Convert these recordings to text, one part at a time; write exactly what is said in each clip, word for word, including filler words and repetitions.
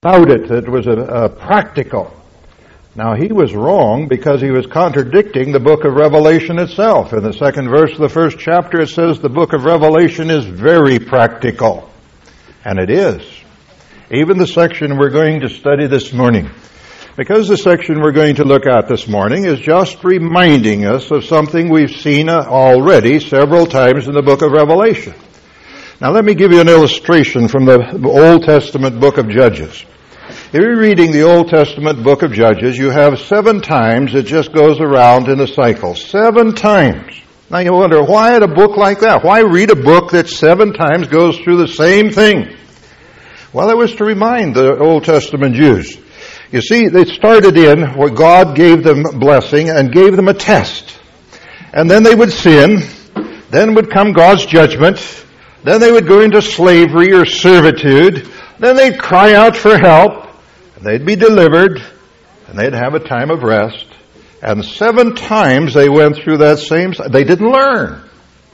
about it. It was a, a practical. Now, he was wrong because he was contradicting the book of Revelation itself. In the second verse of the first chapter, it says the book of Revelation is very practical. And it is. Even the section we're going to study this morning. Because the section we're going to look at this morning is just reminding us of something we've seen already several times in the book of Revelation. Now, let me give you an illustration from the Old Testament book of Judges. If you're reading the Old Testament book of Judges, you have seven times it just goes around in a cycle. Seven times. Now you wonder, why in a book like that? Why read a book that seven times goes through the same thing? Well, it was to remind the Old Testament Jews. You see, they started in where God gave them blessing and gave them a test. And then they would sin. Then would come God's judgment. Then they would go into slavery or servitude. Then they'd cry out for help. They'd be delivered, and they'd have a time of rest. And seven times they went through that same... They didn't learn.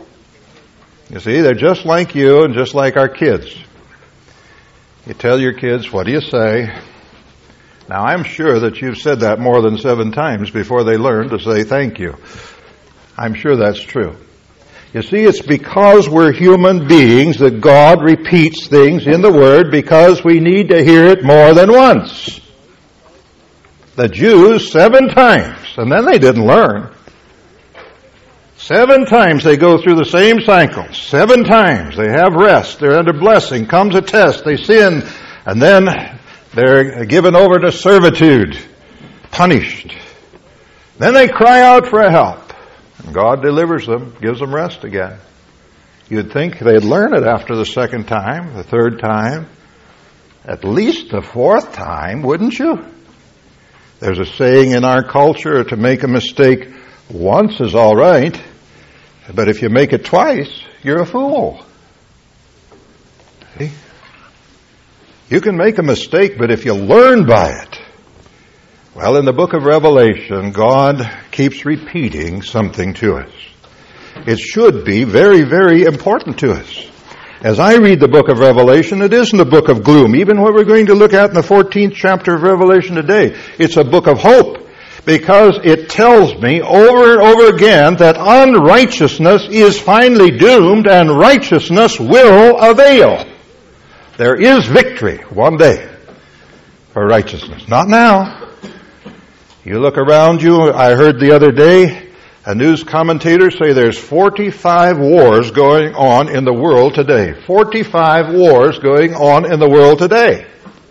You see, they're just like you and just like our kids. You tell your kids, what do you say? Now, I'm sure that you've said that more than seven times before they learn to say thank you. I'm sure that's true. You see, it's because we're human beings that God repeats things in the Word because we need to hear it more than once. The Jews, seven times, and then they didn't learn. Seven times they go through the same cycle. Seven times they have rest. They're under blessing. Comes a test. They sin. And then they're given over to servitude. Punished. Then they cry out for help. And God delivers them, gives them rest again. You'd think they'd learn it after the second time, the third time, at least the fourth time, wouldn't you? There's a saying in our culture, to make a mistake once is all right, but if you make it twice, you're a fool. See? You can make a mistake, but if you learn by it, well, in the book of Revelation, God keeps repeating something to us. It should be very, very important to us. As I read the book of Revelation, it isn't a book of gloom. Even what we're going to look at in the fourteenth chapter of Revelation today, it's a book of hope. Because it tells me over and over again that unrighteousness is finally doomed and righteousness will avail. There is victory one day for righteousness. Not now. You look around you, I heard the other day a news commentator say there's forty-five wars going on in the world today. forty-five wars going on in the world today.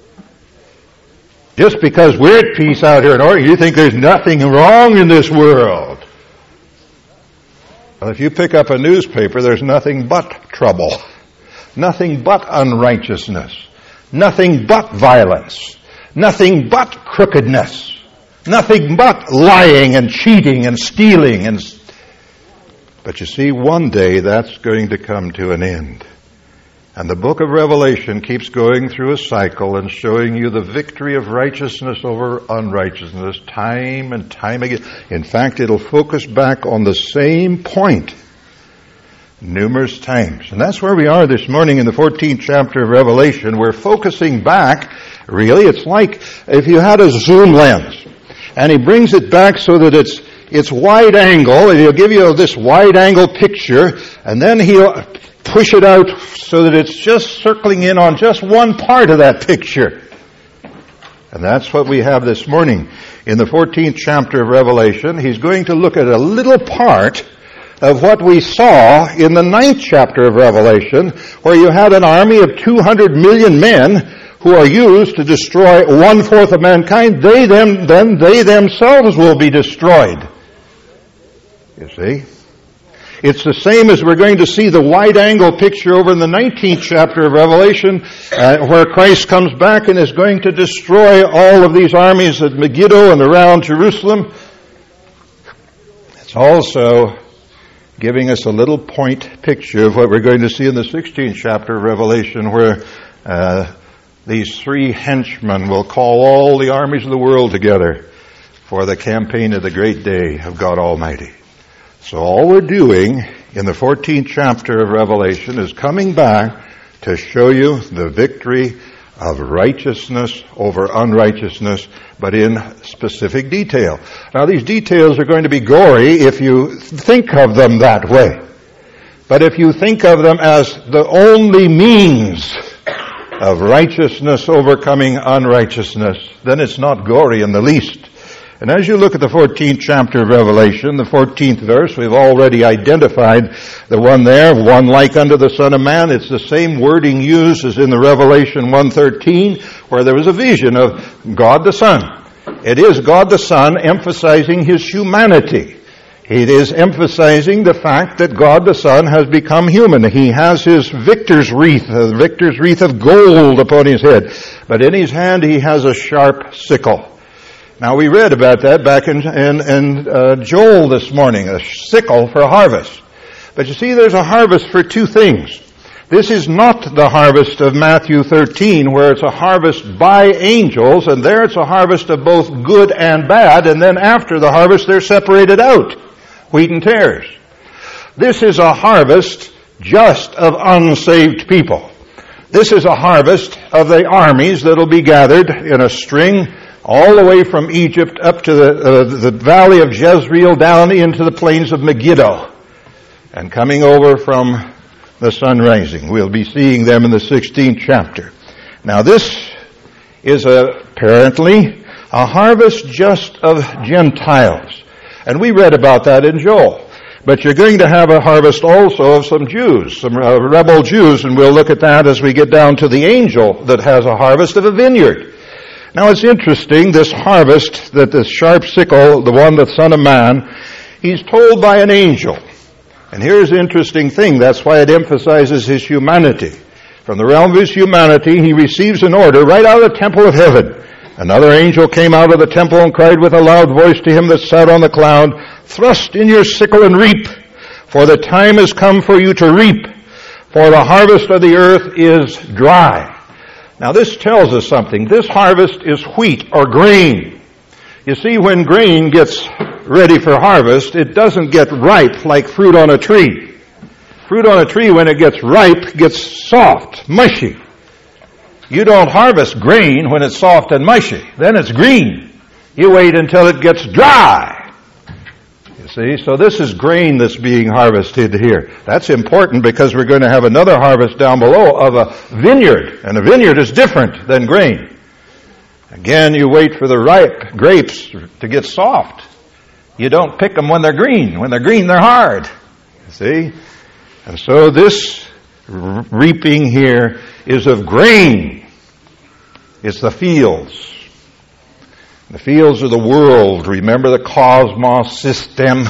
Just because we're at peace out here in Oregon, you think there's nothing wrong in this world. Well, if you pick up a newspaper, there's nothing but trouble. Nothing but unrighteousness. Nothing but violence. Nothing but crookedness. Nothing but lying and cheating and stealing. and. But you see, one day that's going to come to an end. And the book of Revelation keeps going through a cycle and showing you the victory of righteousness over unrighteousness time and time again. In fact, it'll focus back on the same point numerous times. And that's where we are this morning in the fourteenth chapter of Revelation. We're focusing back, really. It's like if you had a zoom lens. And he brings it back so that it's it's wide angle, and he'll give you this wide angle picture, and then he'll push it out so that it's just circling in on just one part of that picture. And that's what we have this morning. In the fourteenth chapter of Revelation, he's going to look at a little part of what we saw in the ninth chapter of Revelation, where you had an army of two hundred million men who are used to destroy one-fourth of mankind. They them, then they themselves will be destroyed. You see? It's the same as we're going to see the wide-angle picture over in the nineteenth chapter of Revelation, uh, where Christ comes back and is going to destroy all of these armies at Megiddo and around Jerusalem. It's also giving us a little point picture of what we're going to see in the sixteenth chapter of Revelation, where uh, these three henchmen will call all the armies of the world together for the campaign of the great day of God Almighty. So all we're doing in the fourteenth chapter of Revelation is coming back to show you the victory of righteousness over unrighteousness, but in specific detail. Now, these details are going to be gory if you think of them that way. But if you think of them as the only means of righteousness overcoming unrighteousness, then it's not gory in the least. And as you look at the fourteenth chapter of Revelation, the fourteenth verse, we've already identified the one there, one like unto the Son of Man. It's the same wording used as in the Revelation one thirteen, where there was a vision of God the Son. It is God the Son emphasizing His humanity. It is emphasizing the fact that God the Son has become human. He has His victor's wreath, a victor's wreath of gold upon His head. But in His hand He has a sharp sickle. Now, we read about that back in, in, in uh, Joel this morning, a sickle for harvest. But you see, there's a harvest for two things. This is not the harvest of Matthew thirteen, where it's a harvest by angels, and there it's a harvest of both good and bad, and then after the harvest they're separated out, wheat and tares. This is a harvest just of unsaved people. This is a harvest of the armies that will be gathered in a string all the way from Egypt up to the, uh, the valley of Jezreel down into the plains of Megiddo and coming over from the sun rising. We'll be seeing them in the sixteenth chapter. Now, this is a, apparently a harvest just of Gentiles. And we read about that in Joel. But you're going to have a harvest also of some Jews, some uh, rebel Jews, and we'll look at that as we get down to the angel that has a harvest of a vineyard. Now, it's interesting, this harvest, that this sharp sickle, the one, the Son of Man, he's told by an angel. And here's the interesting thing. That's why it emphasizes his humanity. From the realm of his humanity, he receives an order right out of the temple of heaven. Another angel came out of the temple and cried with a loud voice to him that sat on the cloud, "Thrust in your sickle and reap, for the time has come for you to reap, for the harvest of the earth is dry." Now, this tells us something. This harvest is wheat or grain. You see, when grain gets ready for harvest, it doesn't get ripe like fruit on a tree. Fruit on a tree, when it gets ripe, gets soft, mushy. You don't harvest grain when it's soft and mushy. Then it's green. You wait until it gets dry. See, so this is grain that's being harvested here. That's important because we're going to have another harvest down below of a vineyard. And a vineyard is different than grain. Again, you wait for the ripe grapes to get soft. You don't pick them when they're green. When they're green, they're hard. See? And so this reaping here is of grain. It's the fields. The fields are the world. Remember the cosmos system?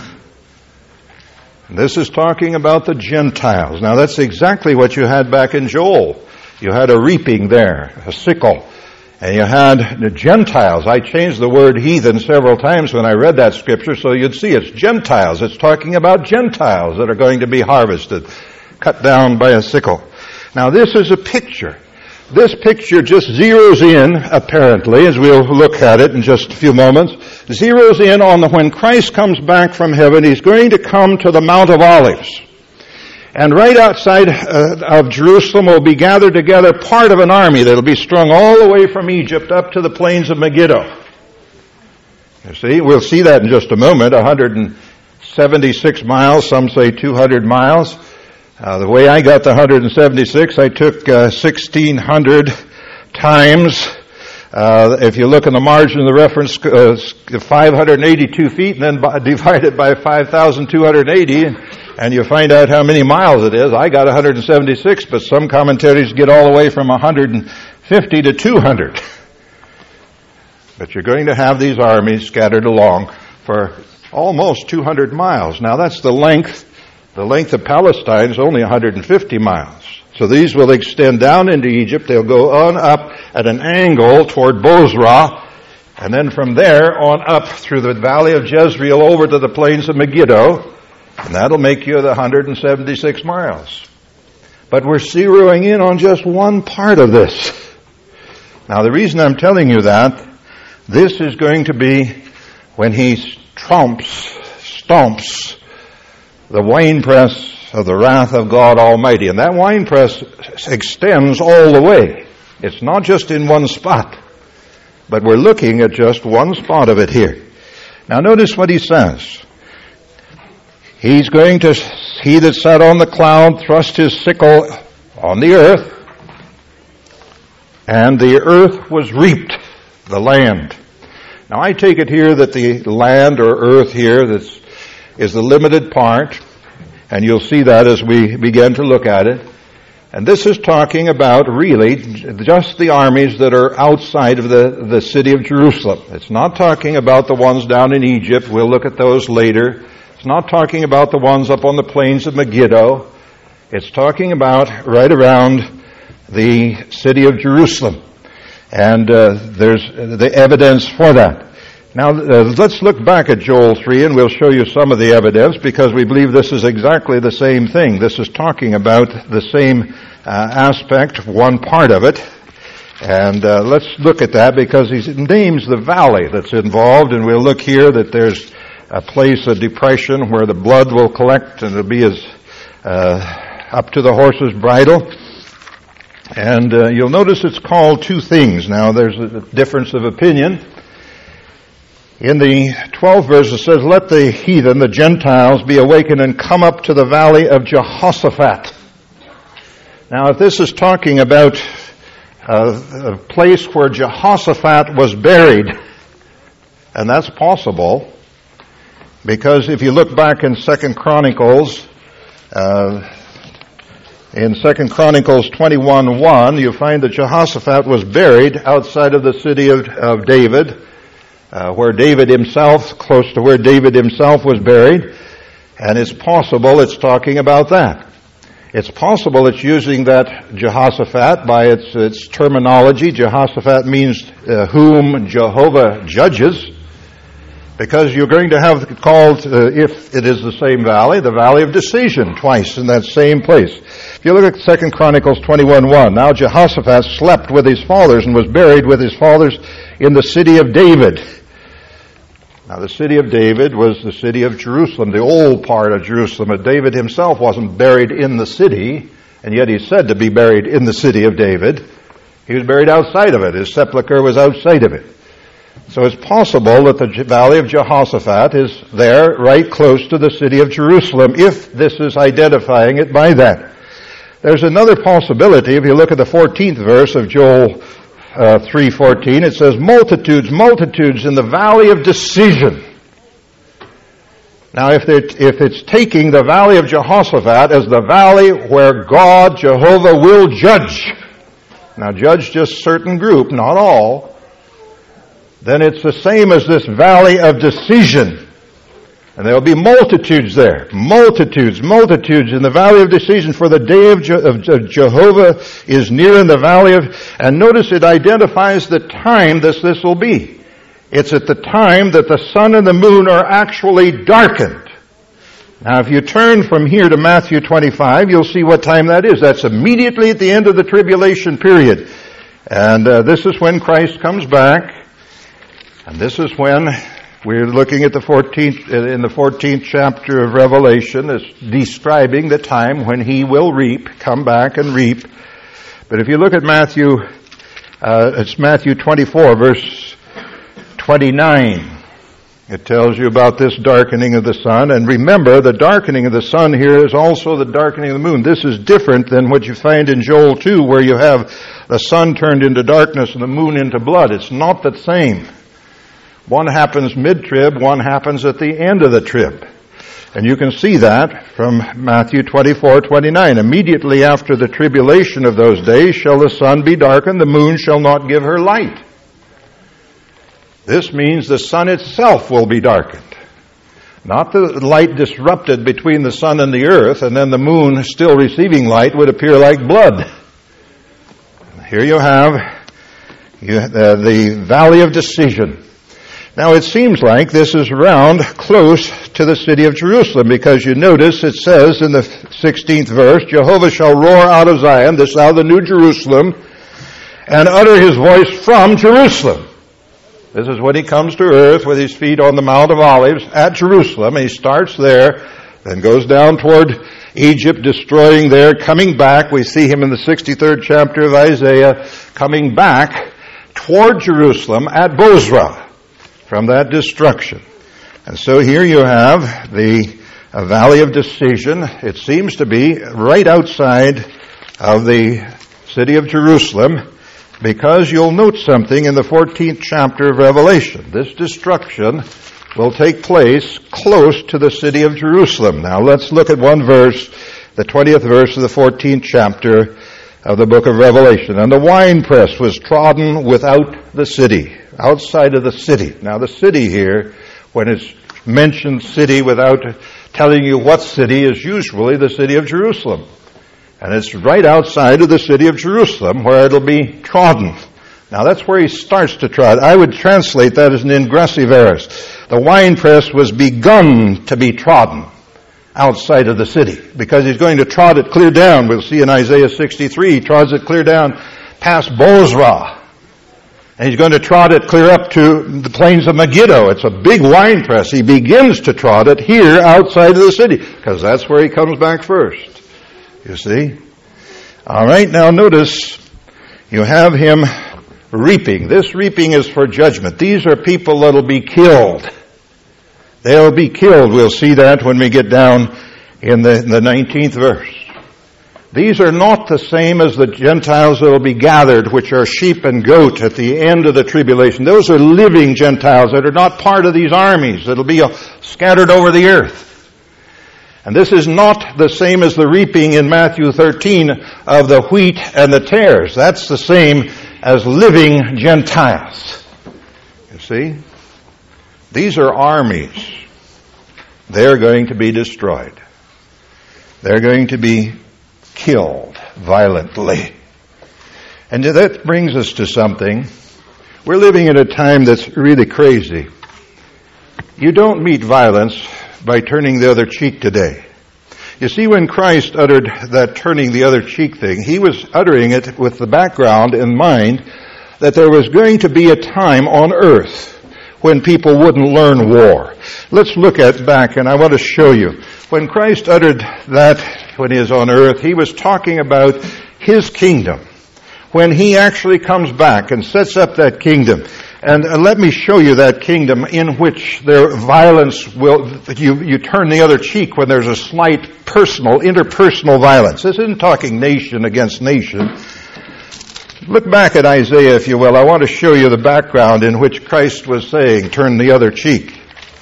And this is talking about the Gentiles. Now, that's exactly what you had back in Joel. You had a reaping there, a sickle. And you had the Gentiles. I changed the word heathen several times when I read that scripture, so you'd see it's Gentiles. It's talking about Gentiles that are going to be harvested, cut down by a sickle. Now, this is a picture. This picture just zeroes in, apparently, as we'll look at it in just a few moments, zeroes in on the, when Christ comes back from heaven, he's going to come to the Mount of Olives. And right outside uh, of Jerusalem will be gathered together part of an army that will be strung all the way from Egypt up to the plains of Megiddo. You see, we'll see that in just a moment, one hundred seventy-six miles, some say two hundred miles. Uh, the way I got the one hundred seventy-six, I took uh, sixteen hundred times. Uh, if you look in the margin of the reference, uh, five hundred eighty-two feet, and then by, divide it by five thousand two hundred eighty, and, and you find out how many miles it is. I got one hundred seventy-six, but some commentaries get all the way from one hundred fifty to two hundred. But you're going to have these armies scattered along for almost two hundred miles. Now, that's the length. The length of Palestine is only one hundred fifty miles. So these will extend down into Egypt. They'll go on up at an angle toward Bozrah, and then from there on up through the valley of Jezreel over to the plains of Megiddo, and that'll make you the one hundred seventy-six miles. But we're zeroing in on just one part of this. Now, the reason I'm telling you that, this is going to be when he trumps, stomps, the winepress of the wrath of God Almighty. And that winepress extends all the way. It's not just in one spot, but we're looking at just one spot of it here. Now notice what he says. He's going to, he that sat on the cloud thrust his sickle on the earth, and the earth was reaped, the land. Now I take it here that the land or earth here that's, is the limited part, and you'll see that as we begin to look at it. And this is talking about really just the armies that are outside of the, the city of Jerusalem. It's not talking about the ones down in Egypt. We'll look at those later. It's not talking about the ones up on the plains of Megiddo. It's talking about right around the city of Jerusalem. And uh, there's the evidence for that. Now, uh, let's look back at Joel three, and we'll show you some of the evidence, because we believe this is exactly the same thing. This is talking about the same uh, aspect, one part of it. And uh, let's look at that, because he names the valley that's involved, and we'll look here that there's a place, a depression, where the blood will collect, and it'll be as uh, up to the horse's bridle. And uh, you'll notice it's called two things. Now, there's a difference of opinion. In the twelfth verse it says, let the heathen, the Gentiles, be awakened and come up to the valley of Jehoshaphat. Now, if this is talking about uh, a place where Jehoshaphat was buried, and that's possible, because if you look back in Second Chronicles, uh, in Second Chronicles twenty-one one, you find that Jehoshaphat was buried outside of the city of, of David, Uh, where David himself, close to where David himself was buried, and it's possible it's talking about that. It's possible it's using that Jehoshaphat by its its terminology. Jehoshaphat means uh, whom Jehovah judges, because you're going to have called, uh, if it is the same valley, the valley of decision twice in that same place. If you look at Second Chronicles twenty-one one, now Jehoshaphat slept with his fathers and was buried with his fathers in the city of David. Now, the city of David was the city of Jerusalem, the old part of Jerusalem. But David himself wasn't buried in the city, and yet he's said to be buried in the city of David. He was buried outside of it. His sepulcher was outside of it. So it's possible that the valley of Jehoshaphat is there, right close to the city of Jerusalem, if this is identifying it by that. There's another possibility. If you look at the fourteenth verse of Joel Uh, three fourteen, it says, multitudes, multitudes in the valley of decision. Now, if, if it's taking the valley of Jehoshaphat as the valley where God, Jehovah, will judge, now judge just certain group, not all, then it's the same as this valley of decision. And there will be multitudes there. Multitudes, multitudes in the valley of decision, for the day of, Je- of, of Jehovah is near in the valley of... And notice it identifies the time this this will be. It's at the time that the sun and the moon are actually darkened. Now, if you turn from here to Matthew twenty-five, you'll see what time that is. That's immediately at the end of the tribulation period. And uh, this is when Christ comes back. And this is when... We're looking at the fourteenth, in the fourteenth chapter of Revelation, it's describing the time when he will reap, come back and reap. But if you look at Matthew, uh, it's Matthew twenty-four, verse twenty-nine. It tells you about this darkening of the sun. And remember, the darkening of the sun here is also the darkening of the moon. This is different than what you find in Joel two, where you have the sun turned into darkness and the moon into blood. It's not the same. One happens mid-trib, one happens at the end of the trib. And you can see that from Matthew twenty-four twenty-nine. Immediately after the tribulation of those days shall the sun be darkened, the moon shall not give her light. This means the sun itself will be darkened. Not the light disrupted between the sun and the earth, and then the moon still receiving light would appear like blood. Here you have you, uh, the valley of decision. Now, it seems like this is around close to the city of Jerusalem, because you notice it says in the sixteenth verse, Jehovah shall roar out of Zion, this out of the New Jerusalem, and utter his voice from Jerusalem. This is when he comes to earth with his feet on the Mount of Olives at Jerusalem. And he starts there then goes down toward Egypt, destroying there, coming back. We see him in the sixty-third chapter of Isaiah, coming back toward Jerusalem at Bozrah from that destruction. And so here you have the a valley of decision. It seems to be right outside of the city of Jerusalem, because you'll note something in the fourteenth chapter of Revelation. This destruction will take place close to the city of Jerusalem. Now let's look at one verse, the twentieth verse of the fourteenth chapter of the book of Revelation. And the winepress was trodden without the city, outside of the city. Now the city here, when it's mentioned city without telling you what city, is usually the city of Jerusalem. And it's right outside of the city of Jerusalem where it'll be trodden. Now that's where he starts to trod. I would translate that as an ingressive aorist. The winepress was begun to be trodden outside of the city, because he's going to trod it clear down. We'll see in Isaiah sixty-three, he trods it clear down past Bozrah. And he's going to trod it clear up to the plains of Megiddo. It's a big winepress. He begins to trod it here outside of the city, because that's where he comes back first. You see? All right, now notice you have him reaping. This reaping is for judgment. These are people that'll be killed. They'll be killed. We'll see that when we get down in the, in the nineteenth verse. These are not the same as the Gentiles that will be gathered, which are sheep and goat at the end of the tribulation. Those are living Gentiles that are not part of these armies that will be scattered over the earth. And this is not the same as the reaping in Matthew thirteen of the wheat and the tares. That's the same as living Gentiles. You see? These are armies. They're going to be destroyed. They're going to be killed violently. And that brings us to something. We're living in a time that's really crazy. You don't meet violence by turning the other cheek today. You see, when Christ uttered that turning the other cheek thing, he was uttering it with the background in mind that there was going to be a time on earth when people wouldn't learn war. Let's look at back, and I want to show you. When Christ uttered that when he is on earth, he was talking about his kingdom, when he actually comes back and sets up that kingdom. And uh, let me show you that kingdom in which their violence will, you, you turn the other cheek when there's a slight personal, interpersonal violence. This isn't talking nation against nation. Look back at Isaiah, if you will. I want to show you the background in which Christ was saying, turn the other cheek.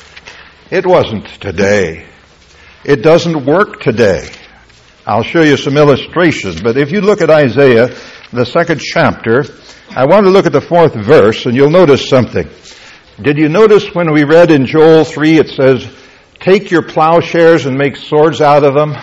It wasn't today. It doesn't work today. I'll show you some illustrations, but if you look at Isaiah, the second chapter, I want to look at the fourth verse, and you'll notice something. Did you notice when we read in Joel three, it says, take your plowshares and make swords out of them,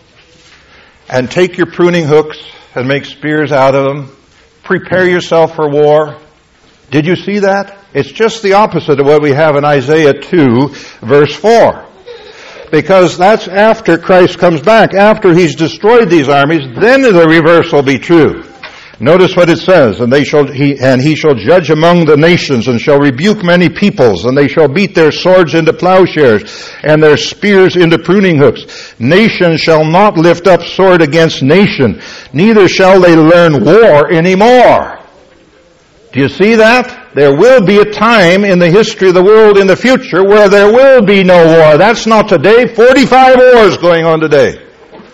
and take your pruning hooks and make spears out of them. Prepare yourself for war. Did you see that? It's just the opposite of what we have in Isaiah two, verse four. Because that's after Christ comes back. After he's destroyed these armies, then the reverse will be true. Notice what it says, and they shall he and he shall judge among the nations, and shall rebuke many peoples, and they shall beat their swords into plowshares, and their spears into pruning hooks. Nation shall not lift up sword against nation, neither shall they learn war anymore. Do you see that? There will be a time in the history of the world in the future where there will be no war. That's not today. Forty-five wars going on today.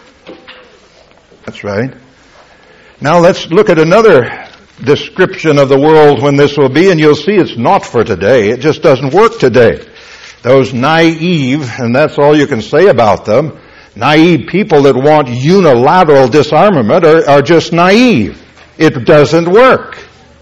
That's right. Now let's look at another description of the world when this will be, and you'll see it's not for today. It just doesn't work today. Those naive, and that's all you can say about them, naive people that want unilateral disarmament are, are just naive. It doesn't work.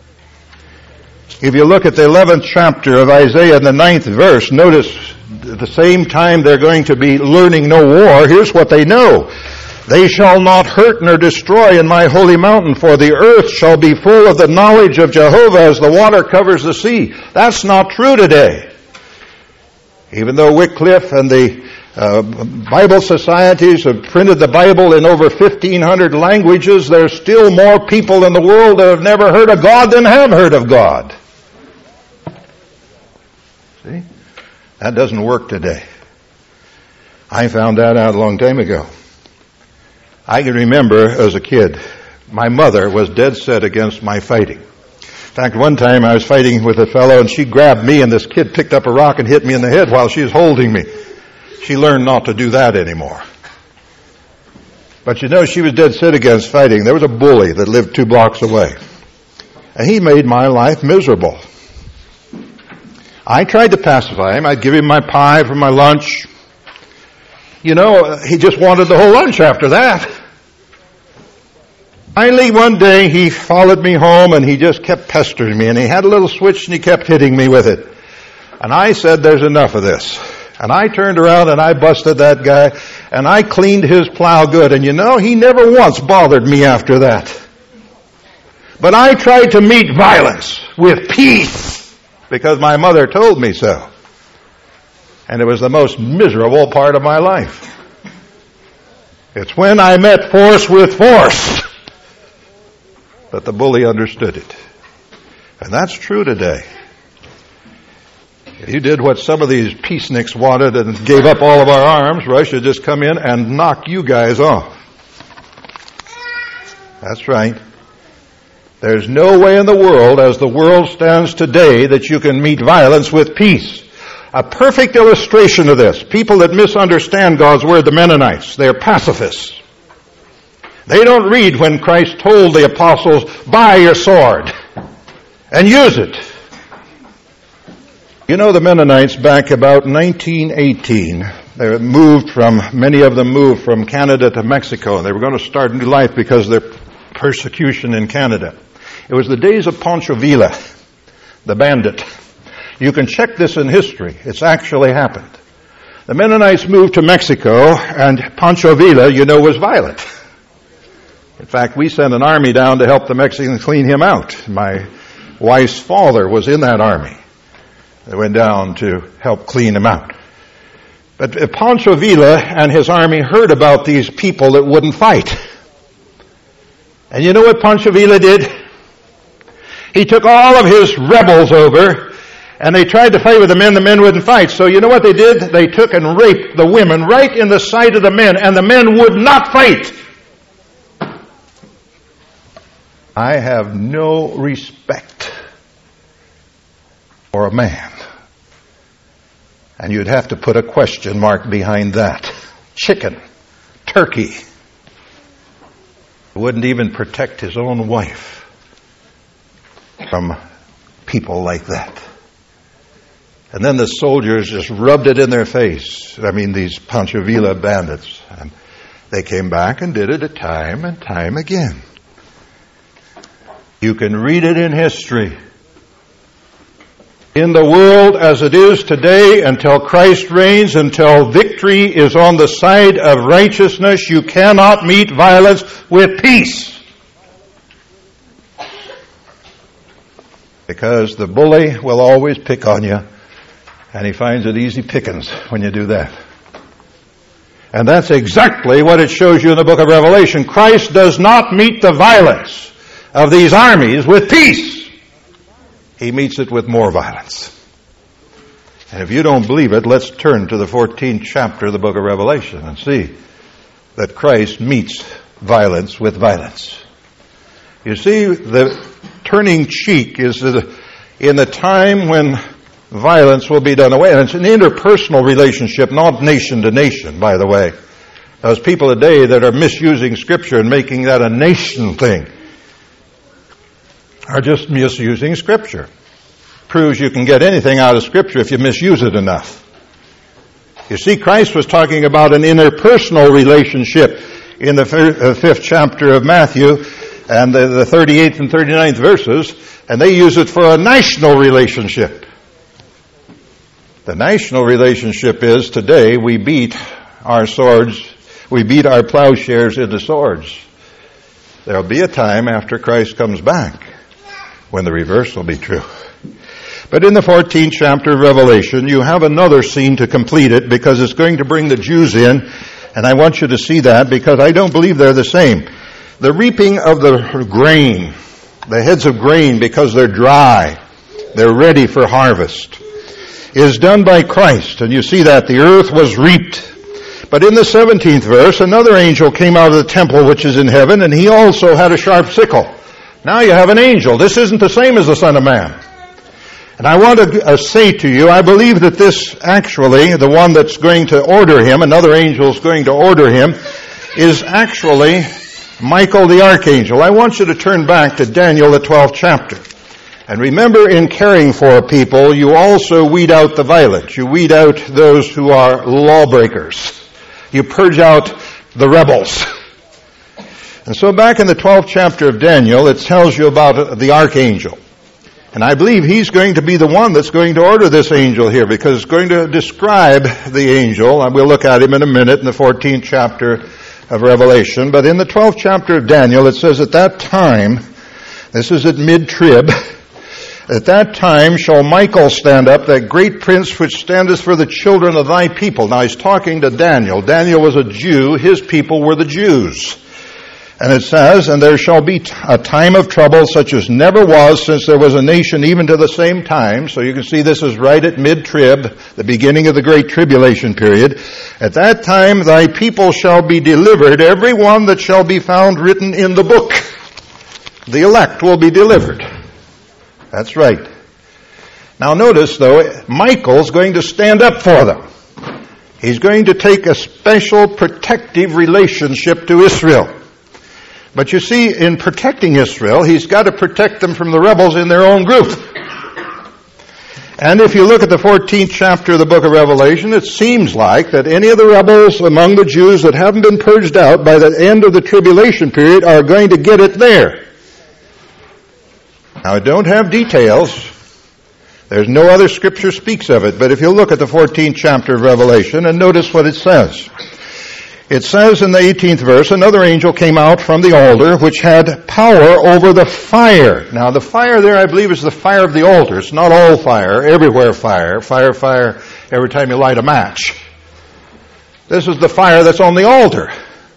If you look at the eleventh chapter of Isaiah in the ninth verse, notice at the same time they're going to be learning no war, here's what they know. They shall not hurt nor destroy in my holy mountain, for the earth shall be full of the knowledge of Jehovah as the water covers the sea. That's not true today. Even though Wycliffe and the uh, Bible societies have printed the Bible in over fifteen hundred languages, there's still more people in the world that have never heard of God than have heard of God. See? That doesn't work today. I found that out a long time ago. I can remember as a kid, my mother was dead set against my fighting. In fact, one time I was fighting with a fellow and she grabbed me and this kid picked up a rock and hit me in the head while she was holding me. She learned not to do that anymore. But you know, she was dead set against fighting. There was a bully that lived two blocks away. And he made my life miserable. I tried to pacify him. I'd give him my pie for my lunch. You know, he just wanted the whole lunch after that. Finally, one day, he followed me home and he just kept pestering me. And he had a little switch and he kept hitting me with it. And I said, there's enough of this. And I turned around and I busted that guy and I cleaned his plow good. And you know, he never once bothered me after that. But I tried to meet violence with peace because my mother told me so. And it was the most miserable part of my life. It's when I met force with force that the bully understood it. And that's true today. If you did what some of these peaceniks wanted and gave up all of our arms, Russia would just come in and knock you guys off. That's right. There's no way in the world, as the world stands today, that you can meet violence with peace. A perfect illustration of this, people that misunderstand God's word, the Mennonites, they're pacifists. They don't read when Christ told the apostles, buy your sword and use it. You know, the Mennonites back about nineteen eighteen, they moved from, many of them moved from Canada to Mexico, and they were going to start a new life because of their persecution in Canada. It was the days of Pancho Villa, the bandit. You can check this in history. It's actually happened. The Mennonites moved to Mexico, and Pancho Villa, you know, was violent. In fact, we sent an army down to help the Mexicans clean him out. My wife's father was in that army. They went down to help clean him out. But Pancho Villa and his army heard about these people that wouldn't fight. And you know what Pancho Villa did? He took all of his rebels over, and they tried to fight with the men. The men wouldn't fight. So you know what they did? They took and raped the women right in the sight of the men, and the men would not fight. I have no respect for a man. And you'd have to put a question mark behind that. Chicken, turkey, wouldn't even protect his own wife from people like that. And then the soldiers just rubbed it in their face. I mean, these Pancho Villa bandits. And they came back and did it time and time again. You can read it in history. In the world as it is today, until Christ reigns, until victory is on the side of righteousness, you cannot meet violence with peace. Because the bully will always pick on you, and he finds it easy pickings when you do that. And that's exactly what it shows you in the book of Revelation. Christ does not meet the violence of these armies with peace. He meets it with more violence. And if you don't believe it, let's turn to the fourteenth chapter of the book of Revelation and see that Christ meets violence with violence. You see, the turning cheek is in the time when violence will be done away. And it's an interpersonal relationship, not nation to nation, by the way. Those people today that are misusing Scripture and making that a nation thing are just misusing Scripture. Proves you can get anything out of Scripture if you misuse it enough. You see, Christ was talking about an interpersonal relationship in the fifth chapter of Matthew and the, the thirty-eighth and thirty-ninth verses, and they use it for a national relationship. The national relationship is today we beat our swords, we beat our plowshares into swords. There'll be a time after Christ comes back when the reverse will be true. But in the fourteenth chapter of Revelation, you have another scene to complete it because it's going to bring the Jews in, and I want you to see that because I don't believe they're the same. The reaping of the grain, the heads of grain because they're dry, they're ready for harvest, is done by Christ. And you see that the earth was reaped. But in the seventeenth verse, another angel came out of the temple which is in heaven, and he also had a sharp sickle. Now you have an angel. This isn't the same as the Son of Man. And I want to uh, say to you, I believe that this actually, the one that's going to order him, another angel is going to order him, is actually Michael the archangel. I want you to turn back to Daniel, the twelfth chapter. And remember, in caring for people, you also weed out the violent. You weed out those who are lawbreakers. You purge out the rebels. And so back in the twelfth chapter of Daniel, it tells you about the archangel. And I believe he's going to be the one that's going to order this angel here, because it's going to describe the angel. And we'll look at him in a minute in the fourteenth chapter of Revelation. But in the twelfth chapter of Daniel, it says, at that time, this is at mid-trib, at that time shall Michael stand up, that great prince which standeth for the children of thy people. Now he's talking to Daniel. Daniel was a Jew. His people were the Jews. And it says, and there shall be a time of trouble such as never was since there was a nation even to the same time. So you can see this is right at mid-trib, the beginning of the great tribulation period. At that time thy people shall be delivered, every one that shall be found written in the book. The elect will be delivered. That's right. Now notice, though, Michael's going to stand up for them. He's going to take a special protective relationship to Israel. But you see, in protecting Israel, he's got to protect them from the rebels in their own group. And if you look at the fourteenth chapter of the book of Revelation, it seems like that any of the rebels among the Jews that haven't been purged out by the end of the tribulation period are going to get it there. Now, I don't have details. There's no other scripture speaks of it. But if you look at the fourteenth chapter of Revelation and notice what it says. It says in the eighteenth verse, another angel came out from the altar which had power over the fire. Now the fire there, I believe, is the fire of the altar. It's not all fire, everywhere fire. Fire, fire, every time you light a match. This is the fire that's on the altar.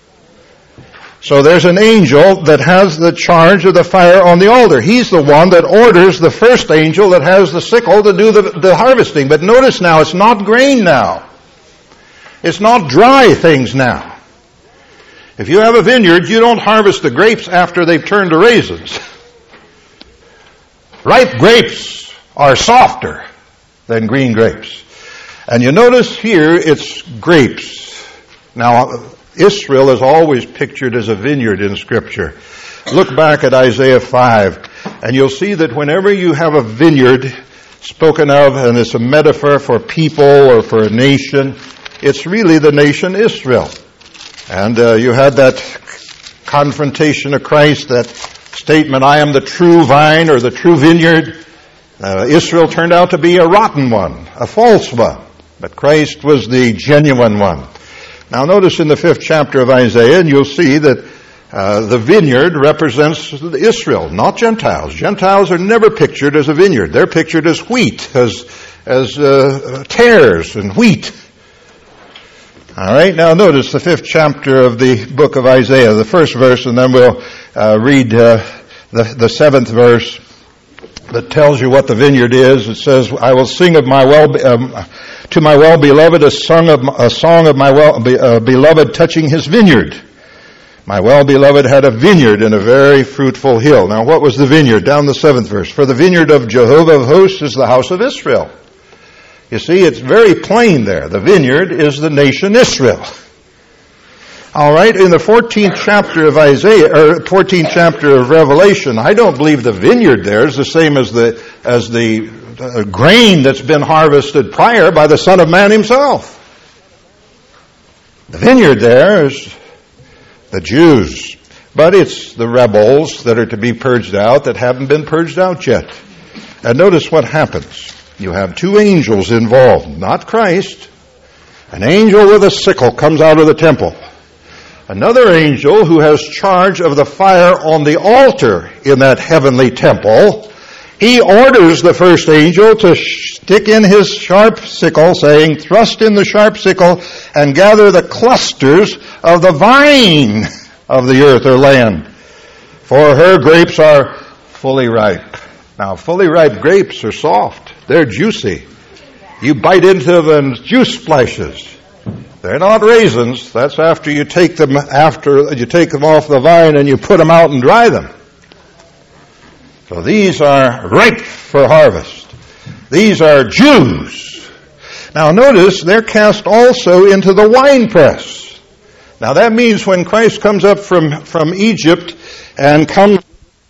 So there's an angel that has the charge of the fire on the altar. He's the one that orders the first angel that has the sickle to do the, the harvesting. But notice now, it's not grain now. It's not dry things now. If you have a vineyard, you don't harvest the grapes after they've turned to raisins. Ripe grapes are softer than green grapes. And you notice here it's grapes. Now, Israel is always pictured as a vineyard in Scripture. Look back at Isaiah five, and you'll see that whenever you have a vineyard spoken of, and it's a metaphor for people or for a nation, it's really the nation Israel. And uh, you had that confrontation of Christ, that statement, I am the true vine or the true vineyard. Uh, Israel turned out to be a rotten one, a false one. But Christ was the genuine one. Now notice in the fifth chapter of Isaiah, and you'll see that uh, the vineyard represents Israel, not Gentiles. Gentiles are never pictured as a vineyard. They're pictured as wheat, as, as uh, tares and wheat. All right, now notice the fifth chapter of the book of Isaiah, the first verse, and then we'll uh, read uh, the, the seventh verse that tells you what the vineyard is. It says, I will sing of my well, um, to my well-beloved a song of, a song of my well, uh, beloved touching his vineyard. My well-beloved had a vineyard in a very fruitful hill. Now what was the vineyard? Down the seventh verse. For the vineyard of Jehovah of hosts is the house of Israel. You see, it's very plain there. The vineyard is the nation Israel. All right, in the fourteenth chapter of Isaiah, or fourteenth chapter of Revelation, I don't believe the vineyard there is the same as the as the uh, grain that's been harvested prior by the Son of Man himself. The vineyard there is the Jews, but it's the rebels that are to be purged out that haven't been purged out yet. And notice what happens. You have two angels involved, not Christ. An angel with a sickle comes out of the temple. Another angel who has charge of the fire on the altar in that heavenly temple, he orders the first angel to stick in his sharp sickle, saying, thrust in the sharp sickle and gather the clusters of the vine of the earth or land, for her grapes are fully ripe. Now, fully ripe grapes are soft. They're juicy. You bite into them and juice splashes. They're not raisins. That's after you take them after you take them off the vine and you put them out and dry them. So these are ripe for harvest. These are Jews. Now notice they're cast also into the winepress. Now that means when Christ comes up from, from Egypt and comes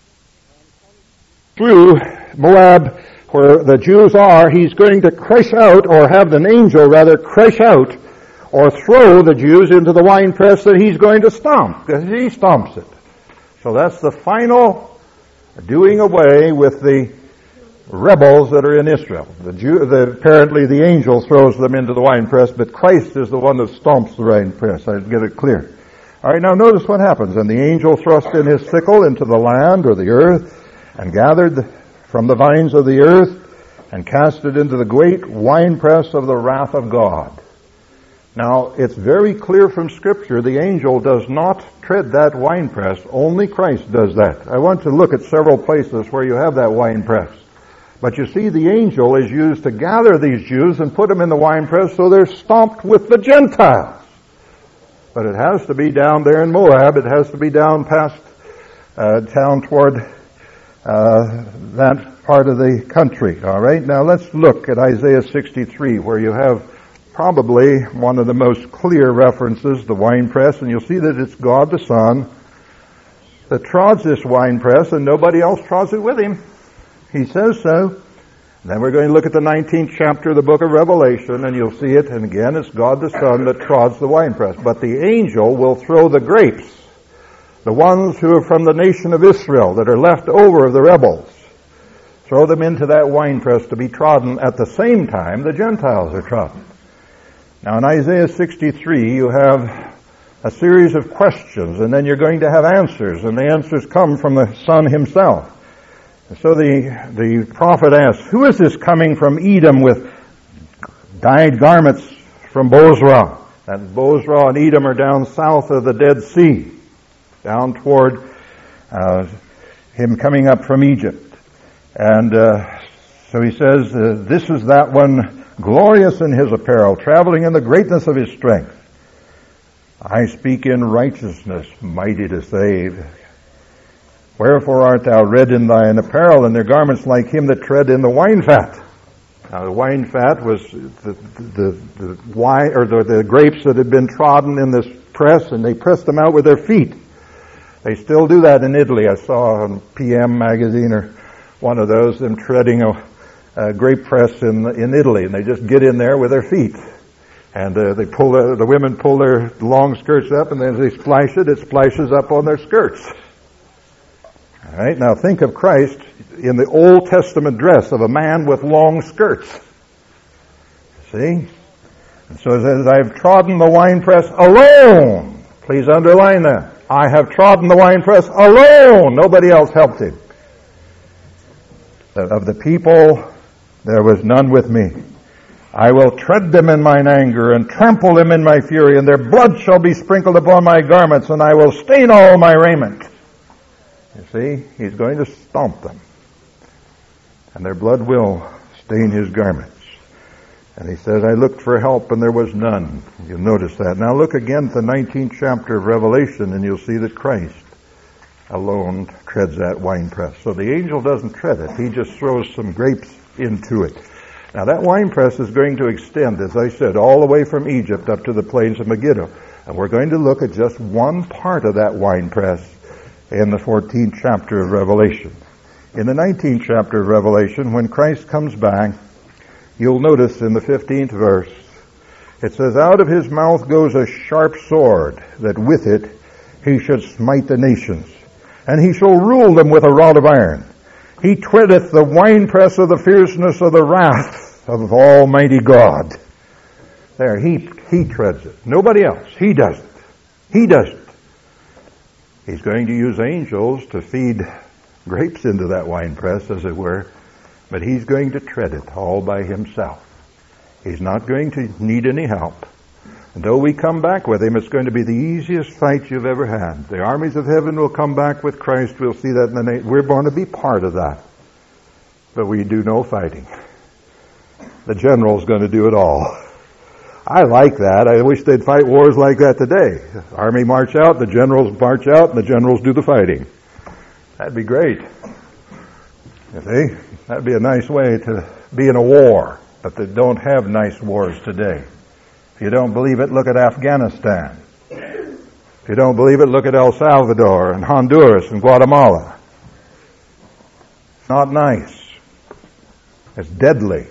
through Moab where the Jews are, he's going to crush out, or have an angel rather crush out or throw the Jews into the winepress that he's going to stomp, because he stomps it. So that's the final doing away with the rebels that are in Israel. The Jew, the, apparently the angel throws them into the winepress, but Christ is the one that stomps the winepress. I get it clear. All right, now notice what happens. And the angel thrust in his sickle into the land or the earth, and gathered from the vines of the earth, and cast it into the great winepress of the wrath of God. Now, it's very clear from Scripture, the angel does not tread that winepress. Only Christ does that. I want to look at several places where you have that winepress. But you see, the angel is used to gather these Jews and put them in the winepress so they're stomped with the Gentiles. But it has to be down there in Moab. It has to be down past, uh, down toward uh, that part of the country. All right? Now let's look at Isaiah sixty-three, where you have probably one of the most clear references, the winepress, and you'll see that it's God the Son that trods this winepress, and nobody else trods it with him. He says so. Then we're going to look at the nineteenth chapter of the book of Revelation, and you'll see it, and again it's God the Son that trods the winepress. But the angel will throw the grapes, the ones who are from the nation of Israel that are left over of the rebels, throw them into that winepress to be trodden at the same time the Gentiles are trodden. Now in Isaiah sixty-three you have a series of questions, and then you're going to have answers, and the answers come from the Son himself. And so the, the prophet asks, who is this coming from Edom with dyed garments from Bozrah? And Bozrah and Edom are down south of the Dead Sea, down toward uh, him coming up from Egypt. And uh, so he says, uh, this is that one glorious in his apparel, traveling in the greatness of his strength. I speak in righteousness, mighty to save. Wherefore art thou red in thine apparel, and their garments like him that tread in the wine fat? Now the wine fat was the, the, the wine, or the, the grapes that had been trodden in this press, and they pressed them out with their feet. They still do that in Italy. I saw on P M magazine or one of those, them treading a, a grape press in in Italy, and they just get in there with their feet. And uh, they pull the, the women pull their long skirts up, and then as they splash it, it splashes up on their skirts. All right, now think of Christ in the Old Testament dress of a man with long skirts. See? And so it says, I have trodden the winepress alone. Please underline that. I have trodden the winepress alone. Nobody else helped him. Of the people, there was none with me. I will tread them in mine anger and trample them in my fury, and their blood shall be sprinkled upon my garments, and I will stain all my raiment. You see, he's going to stomp them. And their blood will stain his garments. And he says, I looked for help and there was none. You'll notice that. Now look again at the nineteenth chapter of Revelation, and you'll see that Christ alone treads that winepress. So the angel doesn't tread it. He just throws some grapes into it. Now that winepress is going to extend, as I said, all the way from Egypt up to the plains of Megiddo. And we're going to look at just one part of that winepress in the fourteenth chapter of Revelation. In the nineteenth chapter of Revelation, when Christ comes back, you'll notice in the fifteenth verse, it says, out of his mouth goes a sharp sword, that with it he should smite the nations, and he shall rule them with a rod of iron. He treadeth the winepress of the fierceness of the wrath of Almighty God. There, he, he treads it. Nobody else. He does it. He does it. He's going to use angels to feed grapes into that winepress, as it were, but he's going to tread it all by himself. He's not going to need any help. And though we come back with him, it's going to be the easiest fight you've ever had. The armies of heaven will come back with Christ. We'll see that in the name. We're going to be part of that. But we do no fighting. The general's going to do it all. I like that. I wish they'd fight wars like that today. The army march out, the generals march out, and the generals do the fighting. That'd be great. You see? That'd be a nice way to be in a war. But they don't have nice wars today. If you don't believe it, look at Afghanistan. If you don't believe it, look at El Salvador and Honduras and Guatemala. It's not nice. It's deadly.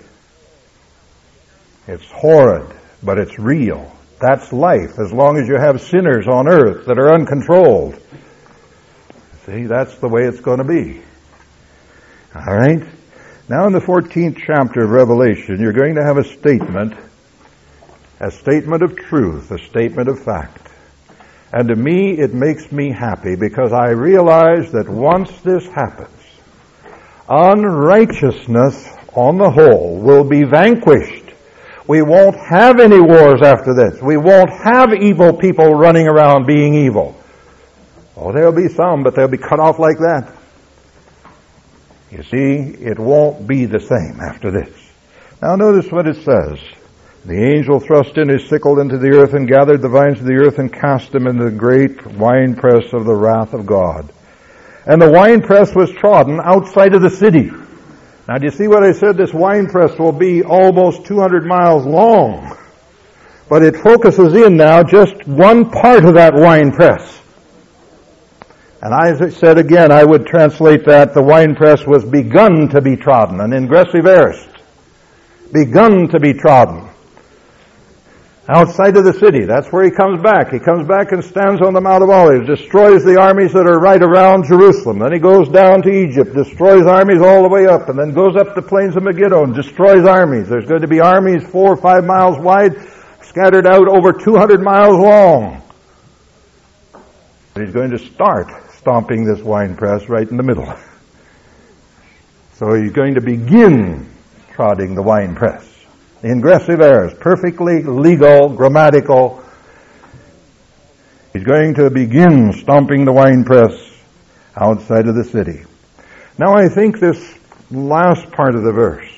It's horrid, but it's real. That's life, as long as you have sinners on earth that are uncontrolled. See, that's the way it's going to be. All right? Now in the fourteenth chapter of Revelation, you're going to have a statement, a statement of truth, a statement of fact. And to me, it makes me happy because I realize that once this happens, unrighteousness on the whole will be vanquished. We won't have any wars after this. We won't have evil people running around being evil. Oh, there'll be some, but they'll be cut off like that. You see, it won't be the same after this. Now notice what it says. The angel thrust in his sickle into the earth and gathered the vines of the earth and cast them into the great winepress of the wrath of God. And the winepress was trodden outside of the city. Now do you see what I said? This winepress will be almost two hundred miles long. But it focuses in now just one part of that winepress. And I said again, I would translate that the winepress was begun to be trodden, an ingressive aorist. Begun to be trodden. Outside of the city. That's where he comes back. He comes back and stands on the Mount of Olives, destroys the armies that are right around Jerusalem. Then he goes down to Egypt, destroys armies all the way up, and then goes up the plains of Megiddo and destroys armies. There's going to be armies four or five miles wide, scattered out over two hundred miles long. But he's going to start stomping this winepress right in the middle. So he's going to begin trodding the winepress. The ingressive aorist, perfectly legal, grammatical. He's going to begin stomping the winepress outside of the city. Now I think this last part of the verse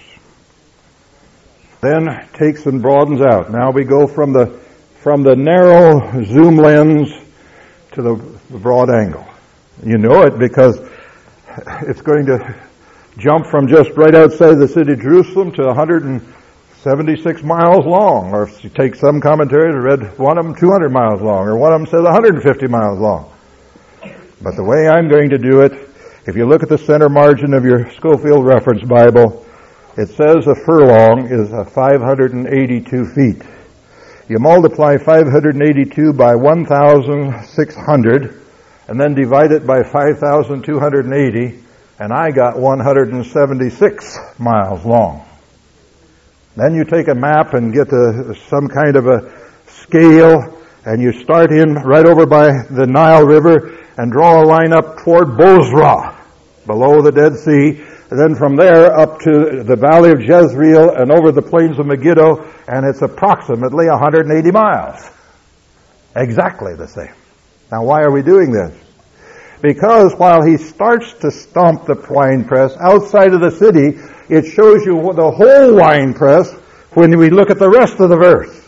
then takes and broadens out. Now we go from the from the narrow zoom lens to the, the broad angle. You know it because it's going to jump from just right outside the city of Jerusalem to one hundred seventy-six miles long. Or if you take some commentaries, I read one of them two hundred miles long, or one of them says one hundred fifty miles long. But the way I'm going to do it, if you look at the center margin of your Schofield Reference Bible, it says a furlong is five hundred eighty-two feet. You multiply five hundred eighty-two by one thousand six hundred, and then divide it by five thousand two hundred eighty, and I got one hundred seventy-six miles long. Then you take a map and get a, some kind of a scale, and you start in right over by the Nile River and draw a line up toward Bozrah, below the Dead Sea, and then from there up to the valley of Jezreel and over the plains of Megiddo, and it's approximately one hundred eighty miles. Exactly the same. Now why are we doing this? Because while he starts to stomp the winepress outside of the city, it shows you the whole winepress when we look at the rest of the verse.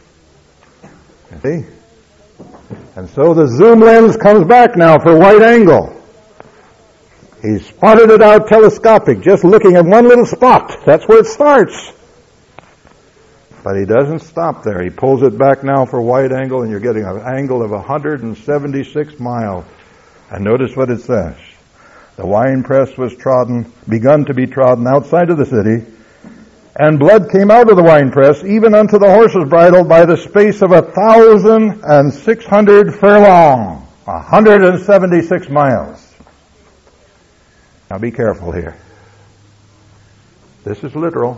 See? And so the zoom lens comes back now for wide angle. He spotted it out telescopic, just looking at one little spot. That's where it starts. But he doesn't stop there. He pulls it back now for wide angle, and you're getting an angle of one hundred seventy-six miles. And notice what it says. The winepress was trodden, begun to be trodden outside of the city, and blood came out of the winepress, even unto the horse's bridle, by the space of a thousand and six hundred furlong, one hundred seventy-six miles. Now be careful here. This is literal.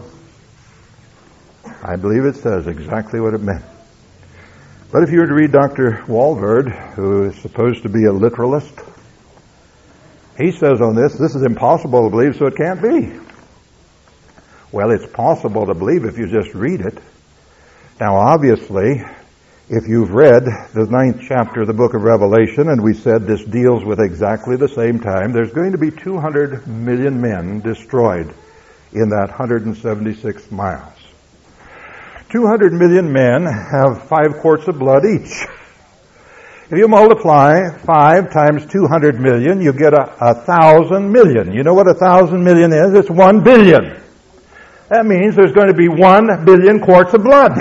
I believe it says exactly what it meant. But if you were to read Doctor Walvoord, who is supposed to be a literalist, he says on this, this is impossible to believe, so it can't be. Well, it's possible to believe if you just read it. Now, obviously, if you've read the ninth chapter of the book of Revelation, and we said this deals with exactly the same time, there's going to be two hundred million men destroyed in that one hundred seventy-six miles. two hundred million men have five quarts of blood each. If you multiply five times two hundred million, you get a, a thousand million. You know what a thousand million is? It's one billion. That means there's going to be one billion quarts of blood.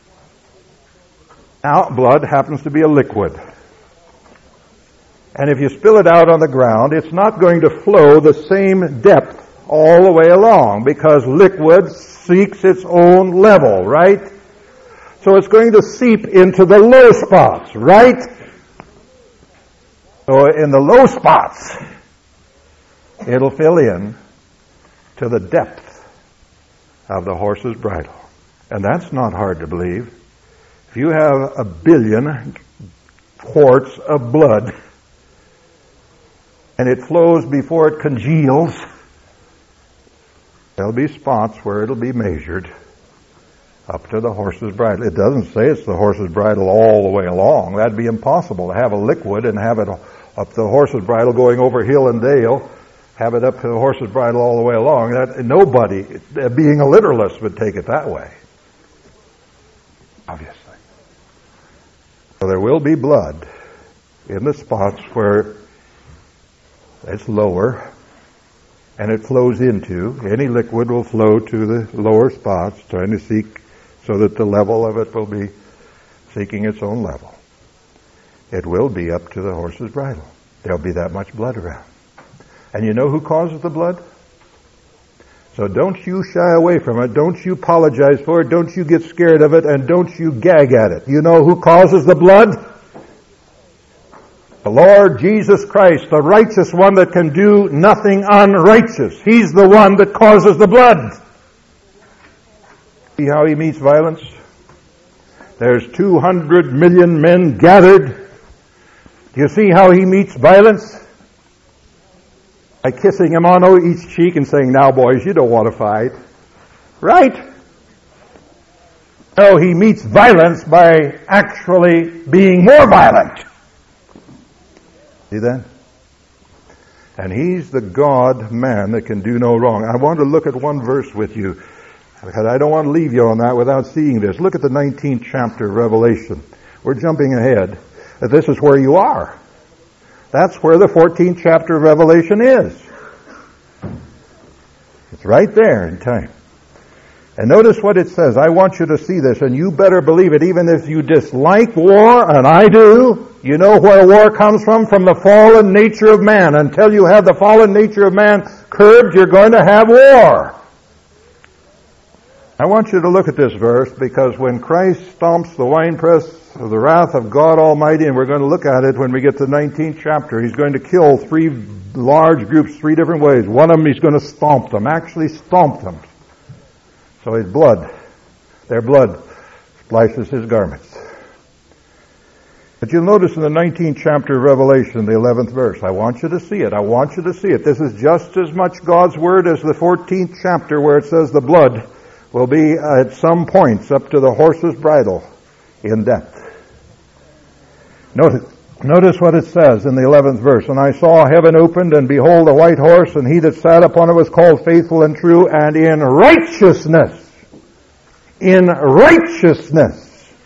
Now, blood happens to be a liquid. And if you spill it out on the ground, it's not going to flow the same depth all the way along, because liquid seeks its own level, right? So it's going to seep into the low spots, right? So in the low spots, it'll fill in to the depth of the horse's bridle. And that's not hard to believe. If you have a billion quarts of blood and it flows before it congeals, there'll be spots where it'll be measured up to the horse's bridle. It doesn't say it's the horse's bridle all the way along. That'd be impossible to have a liquid and have it up the horse's bridle going over hill and dale, have it up to the horse's bridle all the way along. That, nobody, being a literalist, would take it that way. Obviously. So there will be blood in the spots where it's lower and it flows into. Any liquid will flow to the lower spots, trying to seek so that the level of it will be seeking its own level. It will be up to the horse's bridle. There'll be that much blood around. And you know who causes the blood? So don't you shy away from it. Don't you apologize for it. Don't you get scared of it. And don't you gag at it. You know who causes the blood? The Lord Jesus Christ, the righteous one that can do nothing unrighteous. He's the one that causes the blood. See how he meets violence? There's two hundred million men gathered. Do you see how he meets violence? By kissing him on each cheek and saying, "Now, boys, you don't want to fight." Right? No, he meets violence by actually being more violent. See that? And he's the God-man that can do no wrong. I want to look at one verse with you, because I don't want to leave you on that without seeing this. Look at the nineteenth chapter of Revelation. We're jumping ahead. This is where you are. That's where the fourteenth chapter of Revelation is. It's right there in time. And notice what it says. I want you to see this, and you better believe it, even if you dislike war, and I do. You know where war comes from? From the fallen nature of man. Until you have the fallen nature of man curbed, you're going to have war. I want you to look at this verse, because when Christ stomps the winepress of the wrath of God Almighty, and we're going to look at it when we get to the nineteenth chapter, he's going to kill three large groups three different ways. One of them, he's going to stomp them, actually stomp them. So his blood, their blood, splashes his garments. But you'll notice in the nineteenth chapter of Revelation, the eleventh verse, I want you to see it. I want you to see it. This is just as much God's Word as the fourteenth chapter, where it says the blood will be at some points up to the horse's bridle in depth. Notice, notice what it says in the eleventh verse. And I saw heaven opened, and behold, a white horse, and he that sat upon it was called Faithful and True, and in righteousness, in righteousness,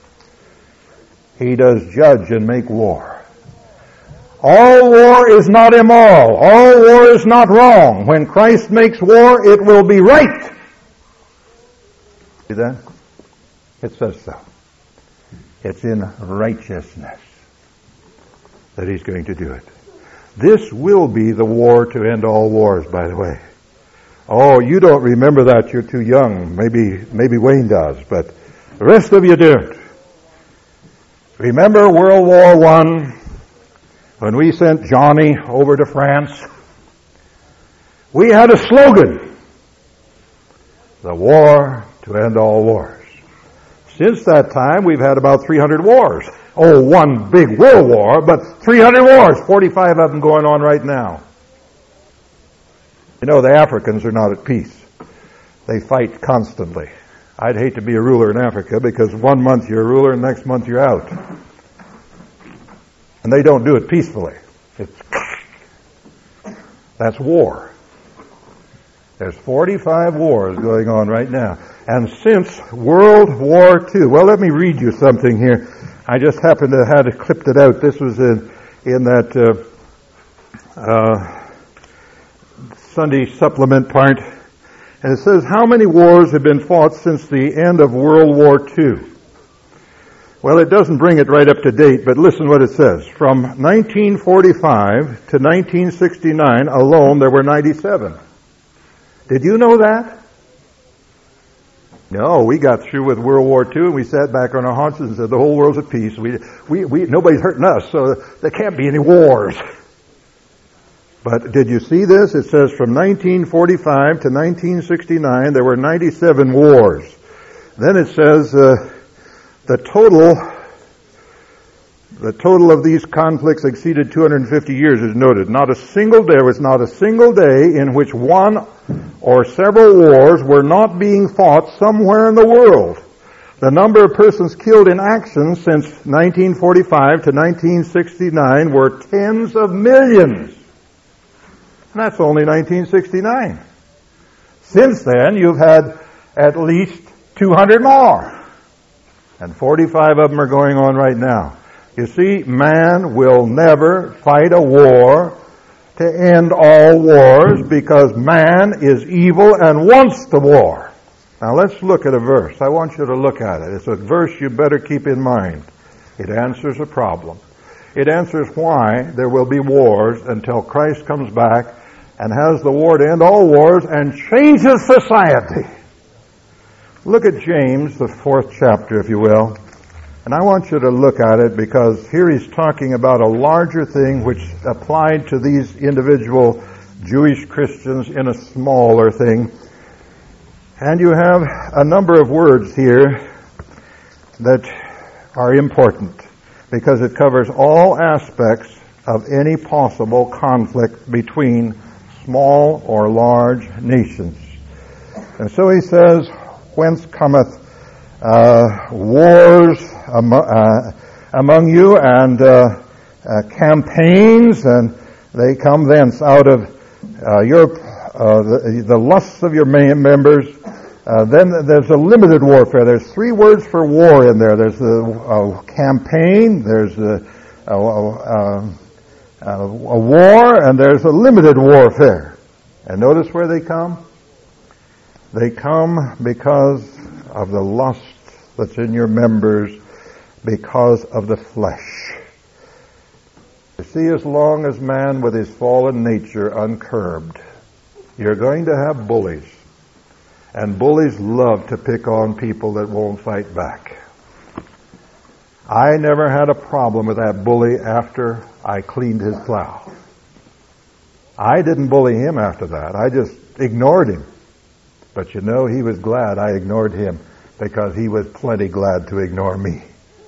he does judge and make war. All war is not immoral. All war is not wrong. When Christ makes war, it will be right. See that? It says so. It's in righteousness that he's going to do it. This will be the war to end all wars, by the way. Oh, you don't remember that. You're too young. Maybe, maybe Wayne does, but the rest of you don't. Remember World War One, when we sent Johnny over to France? We had a slogan: the war to end all wars. Since that time, we've had about three hundred wars. Oh, one big world war, but three hundred wars, forty-five of them going on right now. You know, the Africans are not at peace. They fight constantly. I'd hate to be a ruler in Africa, because one month you're a ruler and next month you're out. And they don't do it peacefully. It's, that's war. There's forty-five wars going on right now. And since World War Two, well, let me read you something here. I just happened to have it clipped it out. This was in, in that uh, uh, Sunday supplement part. And it says, how many wars have been fought since the end of World War Two? Well, it doesn't bring it right up to date, but listen what it says. From nineteen forty-five to nineteen sixty-nine alone, there were ninety-seven. Did you know that? No, we got through with World War Two and we sat back on our haunches and said the whole world's at peace. We, we, we, nobody's hurting us, so there can't be any wars. But did you see this? It says from nineteen forty-five to nineteen sixty-nine there were ninety-seven wars. Then it says uh, the total the total of these conflicts exceeded two hundred fifty years is noted. Not a single day, there was not a single day in which one or several wars were not being fought somewhere in the world. The number of persons killed in action since nineteen forty-five to nineteen sixty-nine were tens of millions. And that's only nineteen sixty-nine. Since then, you've had at least two hundred more. And forty-five of them are going on right now. You see, man will never fight a war to end all wars because man is evil and wants the war. Now let's look at a verse. I want you to look at it. It's a verse you better keep in mind. It answers a problem. It answers why there will be wars until Christ comes back and has the war to end all wars and changes society. Look at James, the fourth chapter, if you will. And I want you to look at it because here he's talking about a larger thing which applied to these individual Jewish Christians in a smaller thing. And you have a number of words here that are important because it covers all aspects of any possible conflict between small or large nations. And so he says, whence cometh uh, wars among, uh, among you and uh, uh, campaigns, and they come thence out of uh, your uh, the, the lusts of your members. Uh, then there's a limited warfare. There's three words for war in there. There's a, a campaign, there's a, a, a, a, a war, and there's a limited warfare. And notice where they come? They come because of the lust that's in your members, because of the flesh. You see, as long as man with his fallen nature uncurbed, you're going to have bullies. And bullies love to pick on people that won't fight back. I never had a problem with that bully after I cleaned his plow. I didn't bully him after that. I just ignored him. But you know, he was glad I ignored him because he was plenty glad to ignore me.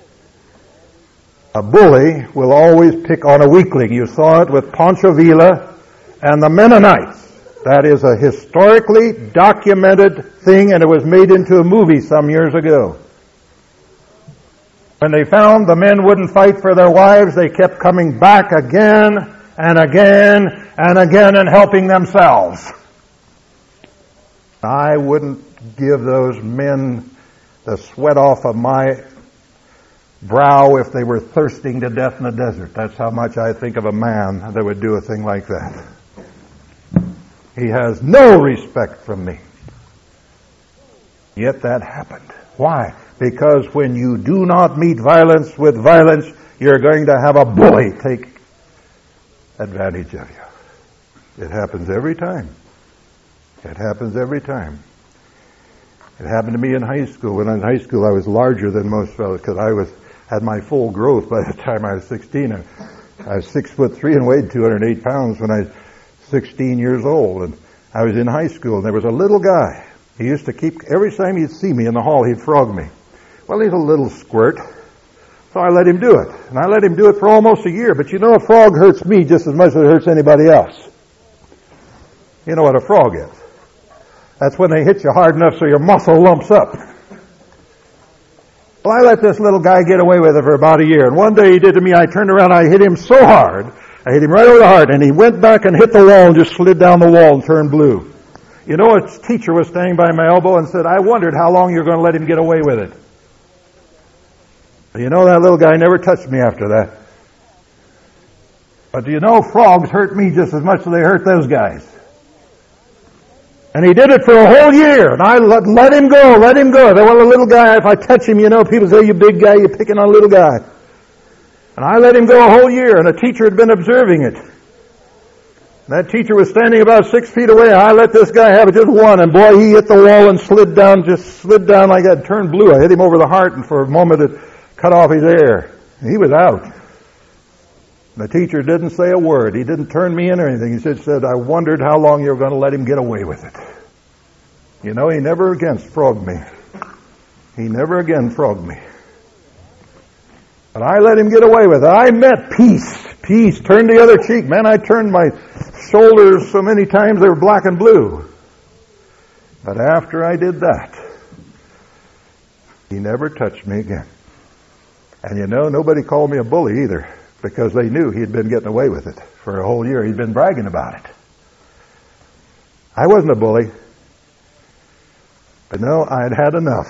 A bully will always pick on a weakling. You saw it with Pancho Villa and the Mennonites. That is a historically documented thing, and it was made into a movie some years ago. When they found the men wouldn't fight for their wives, they kept coming back again and again and again and helping themselves. I wouldn't give those men the sweat off of my brow if they were thirsting to death in the desert. That's how much I think of a man that would do a thing like that. He has no respect from me. Yet that happened. Why? Because when you do not meet violence with violence, you're going to have a bully take advantage of you. It happens every time. It happens every time. It happened to me in high school. When I was in high school, I was larger than most fellows because I was had my full growth by the time I was sixteen. I was six foot three and weighed two hundred eight pounds when I was sixteen years old. And I was in high school, and there was a little guy. He used to keep, every time he'd see me in the hall, he'd frog me. Well, he's a little squirt, so I let him do it. And I let him do it for almost a year. But you know, a frog hurts me just as much as it hurts anybody else. You know what a frog is? That's when they hit you hard enough so your muscle lumps up. Well, I let this little guy get away with it for about a year. And one day he did to me, I turned around, I hit him so hard, I hit him right over the heart, and he went back and hit the wall and just slid down the wall and turned blue. You know, a teacher was standing by my elbow and said, I wondered how long you're going to let him get away with it. You know, that little guy never touched me after that. But do you know, frogs hurt me just as much as they hurt those guys. And he did it for a whole year, and I let, let him go, let him go. Well, a little guy, if I touch him, you know, people say, you big guy, you're picking on a little guy. And I let him go a whole year, and a teacher had been observing it. That teacher was standing about six feet away. I let this guy have it just one, and boy, he hit the wall and slid down, just slid down like that, turned blue. I hit him over the heart, and for a moment it cut off his air. He was out. The teacher didn't say a word. He didn't turn me in or anything. He just said, I wondered how long you were going to let him get away with it. You know, he never again frogged me. He never again frogged me. But I let him get away with it. I met peace. Peace. Turned the other cheek. Man, I turned my shoulders so many times they were black and blue. But after I did that, he never touched me again. And you know, nobody called me a bully either, because they knew he'd been getting away with it for a whole year. He'd been bragging about it. I wasn't a bully. But no, I'd had enough.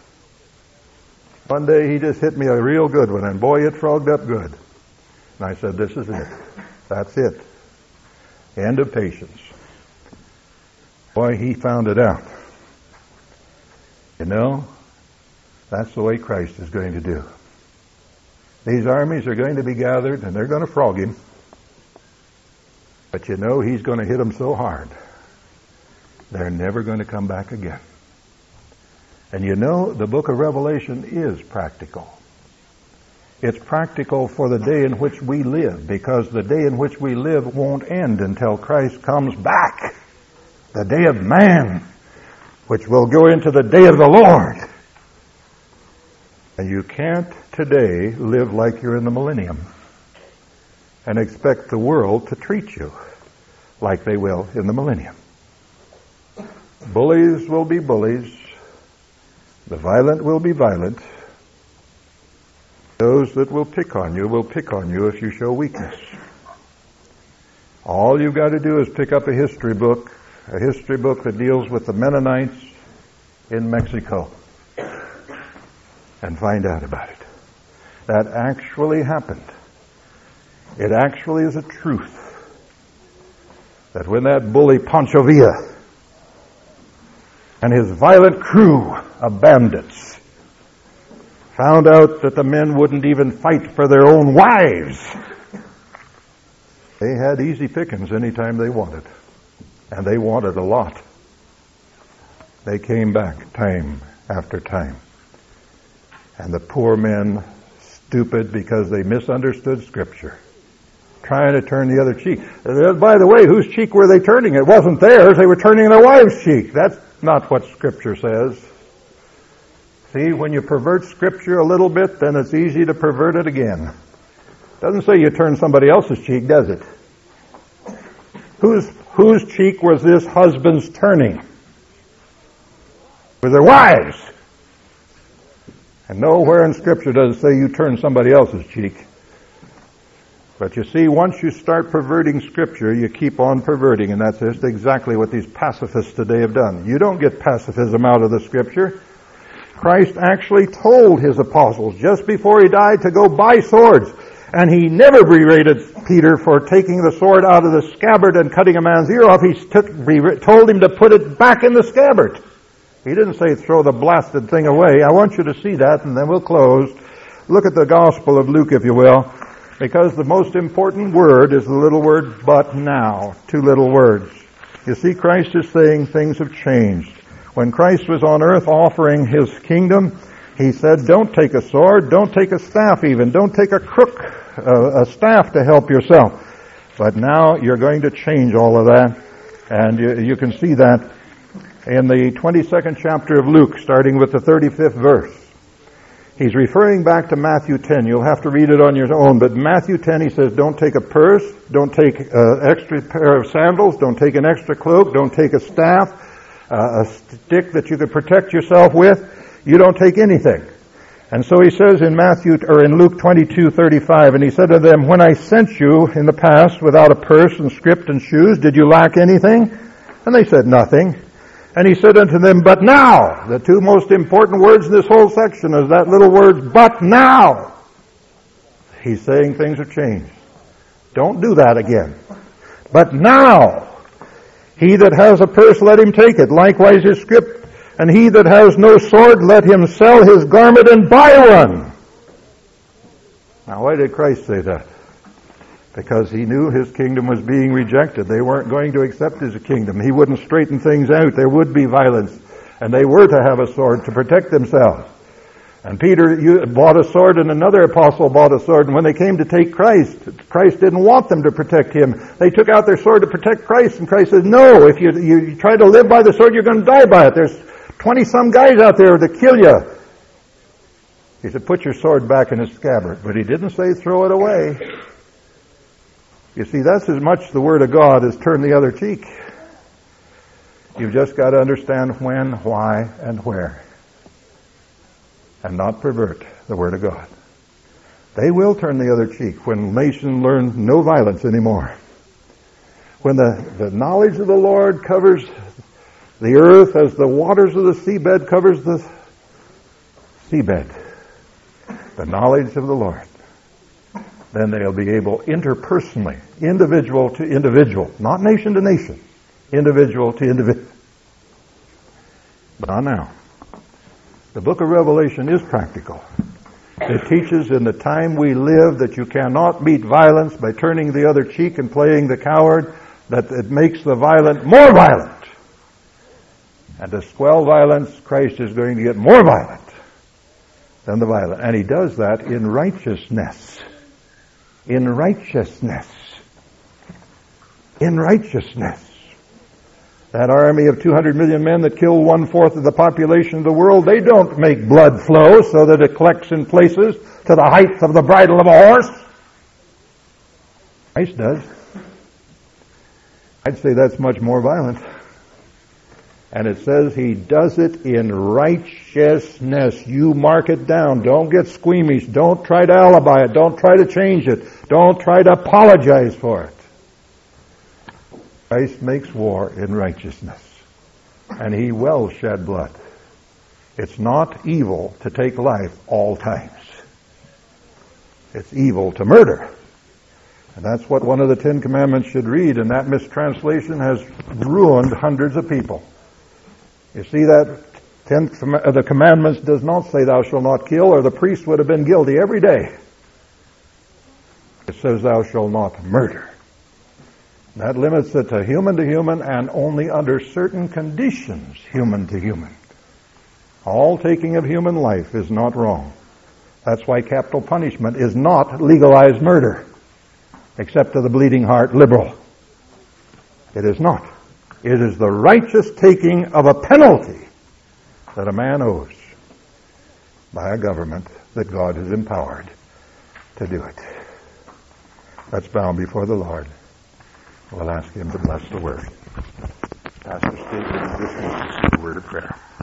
One day he just hit me a real good one, and boy, it frogged up good. And I said, this is it. That's it. End of patience. Boy, he found it out. You know, that's the way Christ is going to do. These armies are going to be gathered, and they're going to frog him. But you know, he's going to hit them so hard, they're never going to come back again. And you know, the book of Revelation is practical. It's practical for the day in which we live, because the day in which we live won't end until Christ comes back. The day of man, which will go into the day of the Lord. And you can't today live like you're in the millennium and expect the world to treat you like they will in the millennium. Bullies will be bullies. The violent will be violent. Those that will pick on you will pick on you if you show weakness. All you've got to do is pick up a history book, a history book that deals with the Mennonites in Mexico, and find out about it. That actually happened. It actually is a truth that when that bully Pancho Villa and his violent crew of bandits found out that the men wouldn't even fight for their own wives, they had easy pickings anytime they wanted. And they wanted a lot. They came back time after time. And the poor men, stupid because they misunderstood Scripture, trying to turn the other cheek. By the way, whose cheek were they turning? It wasn't theirs. They were turning their wife's cheek. That's not what Scripture says. See, when you pervert Scripture a little bit, then it's easy to pervert it again. It doesn't say you turn somebody else's cheek, does it? Whose, whose cheek was this husband's turning? With their wives. And nowhere in Scripture does it say you turn somebody else's cheek. But you see, once you start perverting Scripture, you keep on perverting, and that's just exactly what these pacifists today have done. You don't get pacifism out of the Scripture. Christ actually told his apostles just before he died to go buy swords. And he never berated Peter for taking the sword out of the scabbard and cutting a man's ear off. He took, told him to put it back in the scabbard. He didn't say throw the blasted thing away. I want you to see that, and then we'll close. Look at the Gospel of Luke, if you will, because the most important word is the little word but now. Two little words. You see, Christ is saying things have changed. When Christ was on earth offering his kingdom, he said, don't take a sword, don't take a staff even, don't take a crook, uh, a staff to help yourself. But now you're going to change all of that, and you, you can see that in the twenty-second chapter of Luke, starting with the thirty-fifth verse. He's referring back to Matthew ten. You'll have to read it on your own, but Matthew ten, he says, don't take a purse, don't take an extra pair of sandals, don't take an extra cloak, don't take a staff, uh, a stick that you could protect yourself with. You don't take anything. And so he says in Matthew, or in Luke twenty-two thirty-five, and he said to them, when I sent you in the past without a purse and scrip and shoes, did you lack anything? And they said, nothing. And he said unto them, but now. The two most important words in this whole section is that little word, but now. He's saying things have changed. Don't do that again. But now, he that has a purse, let him take it. Likewise his scrip. And he that has no sword, let him sell his garment and buy one. Now, why did Christ say that? Because he knew his kingdom was being rejected. They weren't going to accept his kingdom. He wouldn't straighten things out. There would be violence. And they were to have a sword to protect themselves. And Peter bought a sword, and another apostle bought a sword. And when they came to take Christ, Christ didn't want them to protect him. They took out their sword to protect Christ. And Christ said, no, if you, you try to live by the sword, you're going to die by it. There's twenty-some guys out there to kill you. He said, put your sword back in its scabbard. But he didn't say throw it away. You see, that's as much the Word of God as turn the other cheek. You've just got to understand when, why, and where. And not pervert the Word of God. They will turn the other cheek when nations learn no violence anymore. When the, the knowledge of the Lord covers the earth as the waters of the seabed covers the seabed. The knowledge of the Lord. Then they'll be able interpersonally, individual to individual, not nation to nation, individual to individual. But not now. The book of Revelation is practical. It teaches in the time we live that you cannot meet violence by turning the other cheek and playing the coward, that it makes the violent more violent. And to quell violence, Christ is going to get more violent than the violent. And he does that in righteousness. In righteousness. In righteousness. That army of two hundred million men that kill one-fourth of the population of the world, they don't make blood flow so that it collects in places to the height of the bridle of a horse. Christ does. I'd say that's much more violent. And it says he does it in righteousness. You mark it down. Don't get squeamish. Don't try to alibi it. Don't try to change it. Don't try to apologize for it. Christ makes war in righteousness. And he will shed blood. It's not evil to take life all times. It's evil to murder. And that's what one of the Ten Commandments should read, and that mistranslation has ruined hundreds of people. You see that ten, the commandments does not say thou shalt not kill, or the priest would have been guilty every day. It says thou shalt not murder. That limits it to human to human, and only under certain conditions human to human. All taking of human life is not wrong. That's why capital punishment is not legalized murder, except to the bleeding heart liberal. It is not. It is the righteous taking of a penalty that a man owes by a government that God has empowered to do it. Let's bow before the Lord. We'll ask him to bless the word. Pastor Steve, this is the word of prayer.